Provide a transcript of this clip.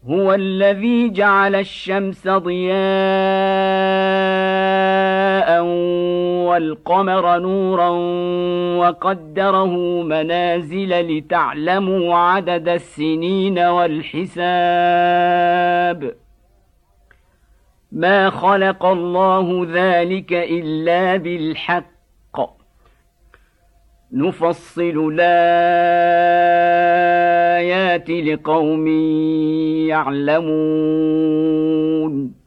هو الذي جعل الشمس ضياء والقمر نورا وقدره منازل لتعلموا عدد السنين والحساب ما خلق الله ذلك إلا بالحق نفصل الآيات لقوم يعلمون